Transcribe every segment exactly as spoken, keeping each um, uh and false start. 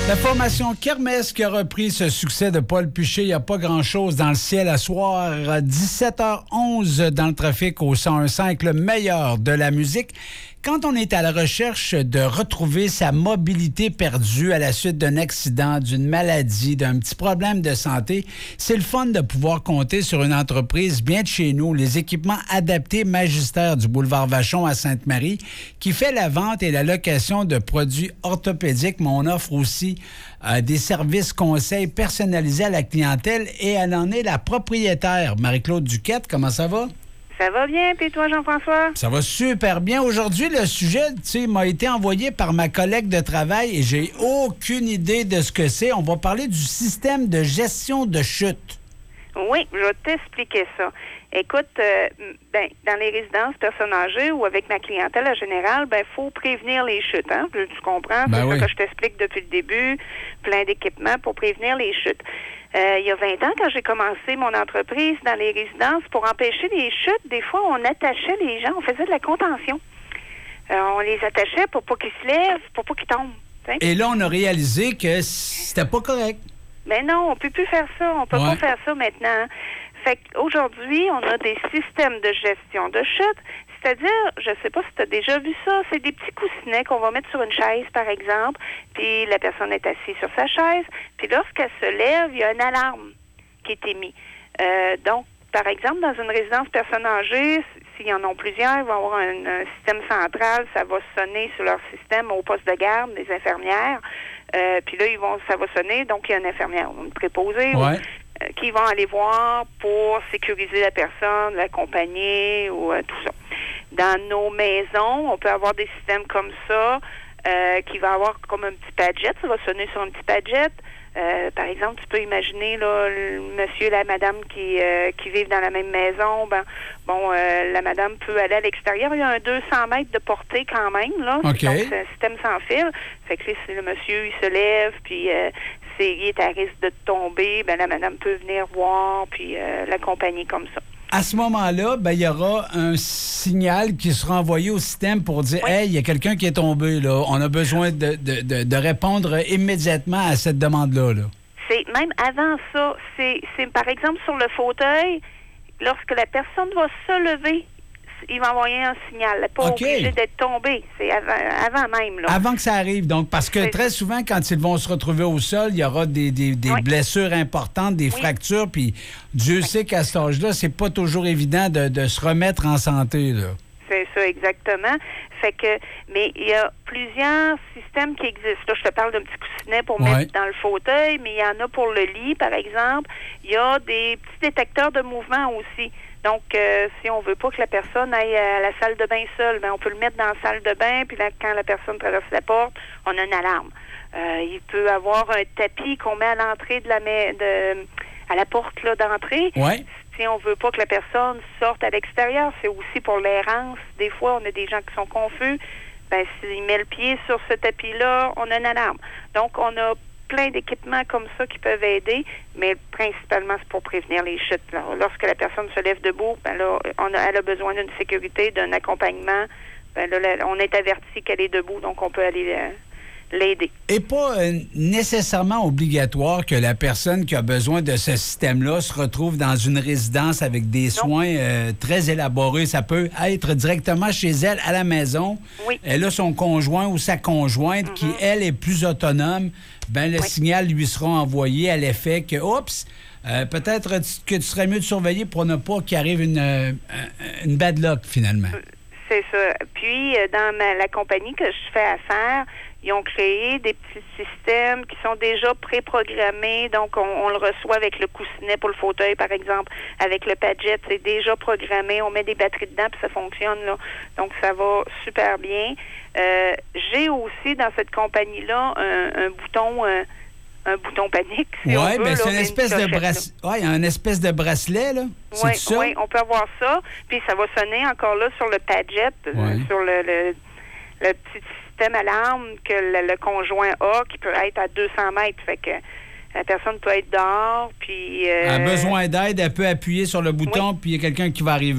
La formation Kermesse qui a repris ce succès de Paul Piché, il n'y a pas grand-chose dans le ciel à soir. dix-sept heures onze dans le trafic au cent un virgule cinq, le meilleur de la musique. Quand on est à la recherche de retrouver sa mobilité perdue à la suite d'un accident, d'une maladie, d'un petit problème de santé, c'est le fun de pouvoir compter sur une entreprise bien de chez nous, les équipements adaptés Magistère du boulevard Vachon à Sainte-Marie, qui fait la vente et la location de produits orthopédiques, mais on offre aussi euh, des services conseils personnalisés à la clientèle et elle en est la propriétaire. Marie-Claude Duquette, comment ça va? Ça va bien, puis toi, Jean-François? Ça va super bien. Aujourd'hui, le sujet, tu sais, m'a été envoyé par ma collègue de travail et j'ai aucune idée de ce que c'est. On va parler du système de gestion de chute. Oui, je vais t'expliquer ça. Écoute, euh, ben, dans les résidences personnes âgées ou avec ma clientèle en général, ben, faut prévenir les chutes, hein? Tu comprends? Ben c'est oui. ça que je t'explique depuis le début. Plein d'équipements pour prévenir les chutes. Euh, il y a vingt ans, quand j'ai commencé mon entreprise dans les résidences, pour empêcher les chutes, des fois, on attachait les gens, on faisait de la contention. Euh, on les attachait pour pas qu'ils se lèvent, pour pas qu'ils tombent. T'sais? Et là, on a réalisé que c'était pas correct. Mais non, on peut plus faire ça. On peut Ouais. pas faire ça maintenant. Fait qu'aujourd'hui, on a des systèmes de gestion de chute. C'est-à-dire, je sais pas si tu as déjà vu ça, c'est des petits coussinets qu'on va mettre sur une chaise, par exemple, puis la personne est assise sur sa chaise, puis lorsqu'elle se lève, il y a une alarme qui est émise. Euh, donc, par exemple, dans une résidence personnes âgées, s'il y en a plusieurs, ils vont avoir un, un système central, ça va sonner sur leur système au poste de garde des infirmières, euh, puis là, ils vont, ça va sonner, donc il y a une infirmière, une préposée, Ouais. ou, euh, qui vont aller voir pour sécuriser la personne, l'accompagner ou euh, tout ça. Dans nos maisons, on peut avoir des systèmes comme ça, euh, qui va avoir comme un petit padjet, ça va sonner sur un petit padjet. Euh, par exemple, tu peux imaginer là, le monsieur, la madame qui euh, qui vivent dans la même maison. Ben, bon, euh, la madame peut aller à l'extérieur. Il y a un deux cents mètres de portée quand même là. OK. Donc c'est un système sans fil. Fait que si le monsieur il se lève, puis euh, c'est, il est à risque de tomber, ben la madame peut venir voir puis euh, l'accompagner comme ça. À ce moment-là, ben, il y aura un signal qui sera envoyé au système pour dire Oui. Hey, il y a quelqu'un qui est tombé, là. On a besoin de, de, de, de répondre immédiatement à cette demande-là. Là. C'est même avant ça, c'est, c'est par exemple sur le fauteuil, lorsque la personne va se lever, il va envoyer un signal. Elle n'est pas OK. obligée d'être tombée. C'est avant, avant même. Là. Avant que ça arrive, donc, parce que C'est très souvent, quand ils vont se retrouver au sol, il y aura des, des, des Oui. blessures importantes, des Oui. fractures, puis Dieu sait qu'à cet âge-là, c'est pas toujours évident de, de se remettre en santé, là. C'est ça, exactement. Fait que, mais il y a plusieurs systèmes qui existent. Là, je te parle d'un petit coussinet pour Ouais. mettre dans le fauteuil, mais il y en a pour le lit, par exemple. Il y a des petits détecteurs de mouvement aussi. Donc, euh, si on veut pas que la personne aille à la salle de bain seule, ben on peut le mettre dans la salle de bain, puis là, quand la personne traverse la porte, on a une alarme. Euh, il peut avoir un tapis qu'on met à l'entrée de la ma- de à la porte là, d'entrée. Ouais. Si on veut pas que la personne sorte à l'extérieur, c'est aussi pour l'errance. Des fois, on a des gens qui sont confus. Ben, s'il met le pied sur ce tapis-là, on a une alarme. Donc, on a plein d'équipements comme ça qui peuvent aider, mais principalement, c'est pour prévenir les chutes. Là. Lorsque la personne se lève debout, ben là, on a, elle a besoin d'une sécurité, d'un accompagnement. Ben là, là, on est averti qu'elle est debout, donc on peut aller euh, l'aider. Et pas euh, nécessairement obligatoire que la personne qui a besoin de ce système-là se retrouve dans une résidence avec des Non. soins euh, très élaborés. Ça peut être directement chez elle, à la maison. Oui. Elle a son conjoint ou sa conjointe Mm-hmm. qui, elle, est plus autonome. Ben, le Oui. signal lui sera envoyé à l'effet que, oups, euh, peut-être que tu serais mieux de surveiller pour ne pas qu'il arrive une, euh, une bad luck, finalement. C'est ça. Puis, euh, dans ma, la compagnie que je fais affaire, ils ont créé des petits systèmes qui sont déjà préprogrammés. Donc, on, on le reçoit avec le coussinet pour le fauteuil, par exemple, avec le padjet. C'est déjà programmé. On met des batteries dedans, puis ça fonctionne, là. Donc, ça va super bien. Euh, j'ai aussi, dans cette compagnie-là, un, un bouton... euh, un bouton panique, si on Oui, veut, bien, c'est là, une mais espèce de clochette, là. bracelet. Oui, un espèce de bracelet, là. Oui, C'est ça? oui, on peut avoir ça. Puis ça va sonner encore là sur le padjet, euh, Ouais. sur le, le, le petit système alarme que le, le conjoint a, qui peut être à deux cents mètres. Fait que la personne peut être dehors, puis... Euh, Elle a besoin d'aide, elle peut appuyer sur le bouton, oui. puis il y a quelqu'un qui va arriver.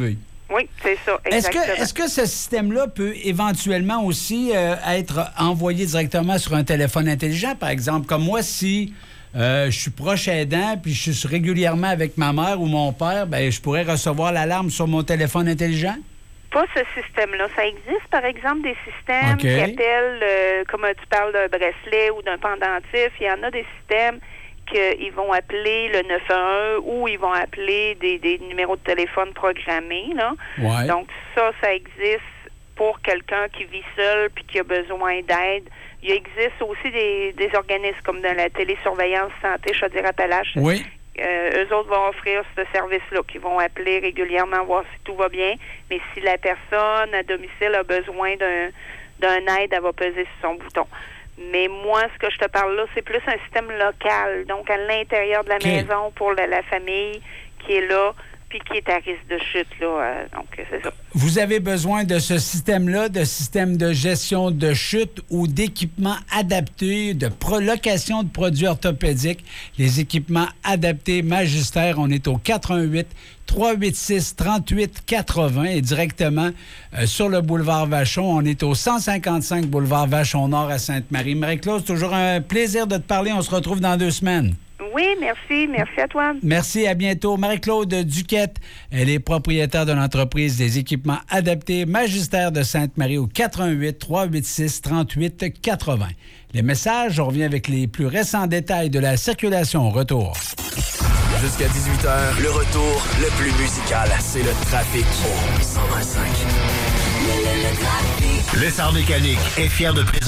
Oui, c'est ça, Est-ce exactement. que, est-ce que ce système-là peut éventuellement aussi euh, être envoyé directement sur un téléphone intelligent, par exemple? Comme moi, si euh, je suis proche aidant puis je suis régulièrement avec ma mère ou mon père, ben je pourrais recevoir l'alarme sur mon téléphone intelligent? Pas ce système-là. Ça existe, par exemple, des systèmes Okay. qui appellent, euh, comme tu parles d'un bracelet ou d'un pendentif, il y en a des systèmes qu'ils vont appeler le neuf un un ou ils vont appeler des, des numéros de téléphone programmés, là. Ouais. Donc, ça, ça existe pour quelqu'un qui vit seul puis qui a besoin d'aide. Il existe aussi des, des organismes comme dans la télésurveillance santé Chaudière-Appalaches. Oui. Euh, eux autres vont offrir ce service-là, qui vont appeler régulièrement, voir si tout va bien. Mais si la personne à domicile a besoin d'un, d'un aide, elle va peser sur son bouton. Mais moi, ce que je te parle là, c'est plus un système local, donc à l'intérieur de la Okay. maison pour la, la famille qui est là, puis qui est à risque de chute, là. Euh, donc, c'est ça. Vous avez besoin de ce système-là, de système de gestion de chute ou d'équipements adaptés, de pro- location de produits orthopédiques. Les équipements adaptés Magister, on est au quatre un huit, trois huit six, trente-huit quatre-vingts et directement euh, sur le boulevard Vachon. On est au cent cinquante-cinq boulevard Vachon-Nord à Sainte-Marie. Marie-Claude, c'est toujours un plaisir de te parler. On se retrouve dans deux semaines. Oui, merci. Merci à toi. Merci, à bientôt. Marie-Claude Duquette, elle est propriétaire de l'entreprise des équipements adaptés Magister de Sainte-Marie au quatre un huit, trois huit six, trente-huit quatre-vingts. Les messages, on revient avec les plus récents détails de la circulation au retour. Jusqu'à dix-huit heures, le retour le plus musical, c'est le trafic au cent vingt-cinq. Lessard Mécanique est fier de présenter